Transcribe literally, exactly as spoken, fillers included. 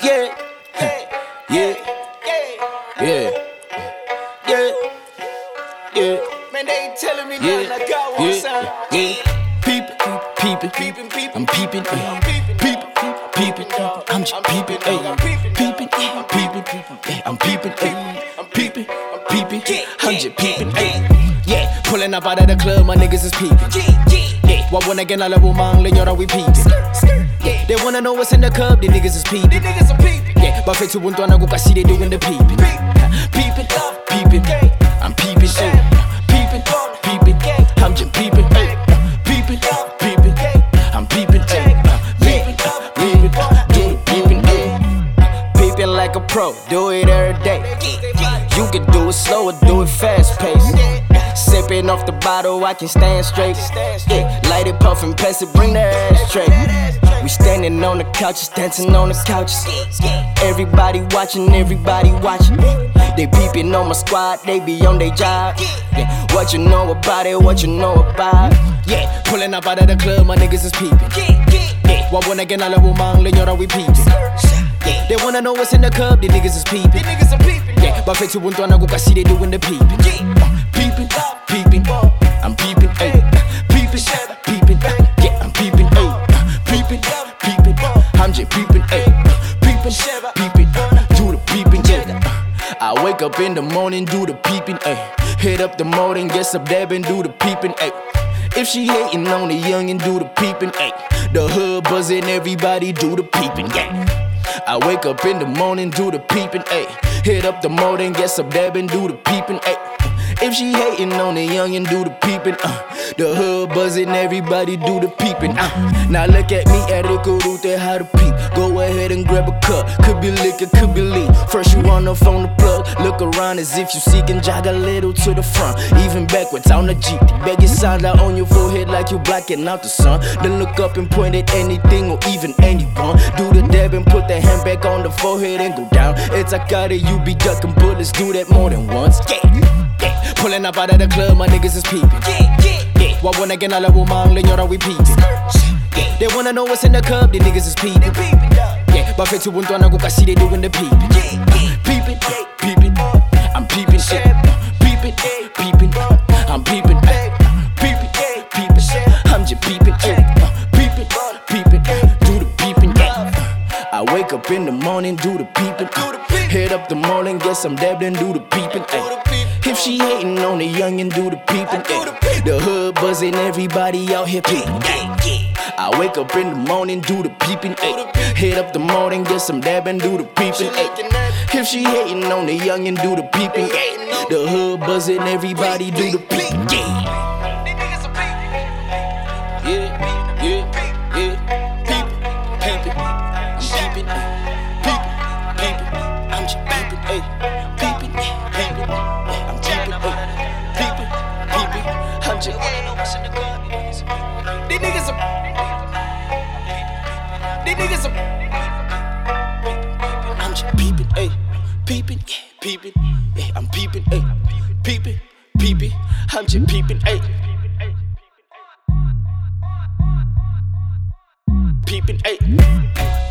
Yeah, yeah, yeah, yeah, yeah. Man, they ain't telling me Yeah, nothing. I got one yeah, sound. yeah. Peepin', peepin', Peepin', peepin'. I'm peepin', I'm ayy. peepin'. Peepin', peepin', I'm just peepin', ayy. Peepin', peepin', ayy. I'm peepin', ayy. I'm peepin', peepin', I'm just peepin', ayy. Yeah, pullin' up out of the club, my niggas is peepin'. Yeah, wawonagen alla bumang, lenyora we peepin'. Yeah, they wanna know what's in the cup, the niggas is peepin'. These niggas are peeping. Yeah, buffet to buntwana go see they doing the peepin'. Peepin', peepin', I'm peepin', ayy. Peepin', peepin', I'm just peepin', ayy. Peepin', peepin', I'm peepin', ayy. Peepin', peepin', do the peepin', ayy. Peepin' like a pro, do it every day. You can do it slow or do it fast paced. Sippin' off the bottle, I can stand straight. Yeah, light it, puffin', pass it, bring that ass straight. We standing on the couches, dancing on the couches. Everybody watching, everybody watching. They peeping on my squad, they be on their job. Yeah, what you know about it, what you know about it. Yeah, pulling up out of the club, my niggas is peeping. Yeah, wawonagen alla bumang, lenyora we peeping. Yeah, they wanna know what's in the cup, the niggas is peeping. These niggas are peeping. Yeah, buffet to buntwana go see they doing the peeping. Peeping, peeping, I'm peeping, ayy. Peeping, peeping, yeah, I'm peeping, ayy. Peeping, peeping, I'm just peeping, ayy. Peeping, peeping, do the peeping, yeah. I wake up in the morning, do the peeping, ayy. Hit up the motor and get some dab and do the peeping, ayy. If she hating on the youngin', do the peeping, ayy. The hood buzzing, everybody do the peeping, yeah. I wake up in the morning, do the peeping, ayy. Hit up the motor and get some dab and do the peeping, ayy. If she hating on the youngin', do the peeping, uh. The hood buzzing, everybody do the peeping, uh. Now look at me, Erico Rute, how to peep. Go ahead and grab a cup, could be liquor, could be lean. First you on the phone to plug, look around as if you seeking, jog a little to the front. Even backwards on the Jeep, the begging signs out on your forehead like you blocking out the sun. Then look up and point at anything or even anyone. Do the dab and put the hand back on the forehead and go down. It's a got it, you be ducking bullets, do that more than once. Yeah, yeah. Pulling up out of the club, my niggas is peeping. Yeah, wawonagen alla bumang, lenyora we peeping. Yeah, they wanna know what's in the cup, the niggas is peeping. Yeah, buffet to buntwana go see they doing the peeping. Peeping, peeping, I'm peeping, shit. Peeping, peeping, I'm peeping. Peeping, peeping, I'm just peeping. Peeping, peeping, do the peeping. Yeah. I wake up in the morning, do the peeping. Hit up the mall and get some dab, then do the peeping. If she hating on the youngin', do the peeping. The hood buzzing, everybody out here peeping. I wake up in the morning, do the peeping. Hit up the mall and get some dab and do the peeping. If she hating on the youngin', do the peeping. The hood buzzing, everybody do the peeping. These niggas are peeping. Yeah, yeah, yeah. Peeping, peeping, I'm peeping, peeping, peeping, I'm just peeping, ayy. Peeping, peeping, I'm peeping, ayy. Peeping, peeping, I'm just wanna know what's in the cup. These niggas are. These niggas are. I'm just peeping, ayy. Peeping, yeah, peeping, yeah, I'm peeping, ayy. Peeping, peeping, I'm just peeping, ayy. Peeping, ayy.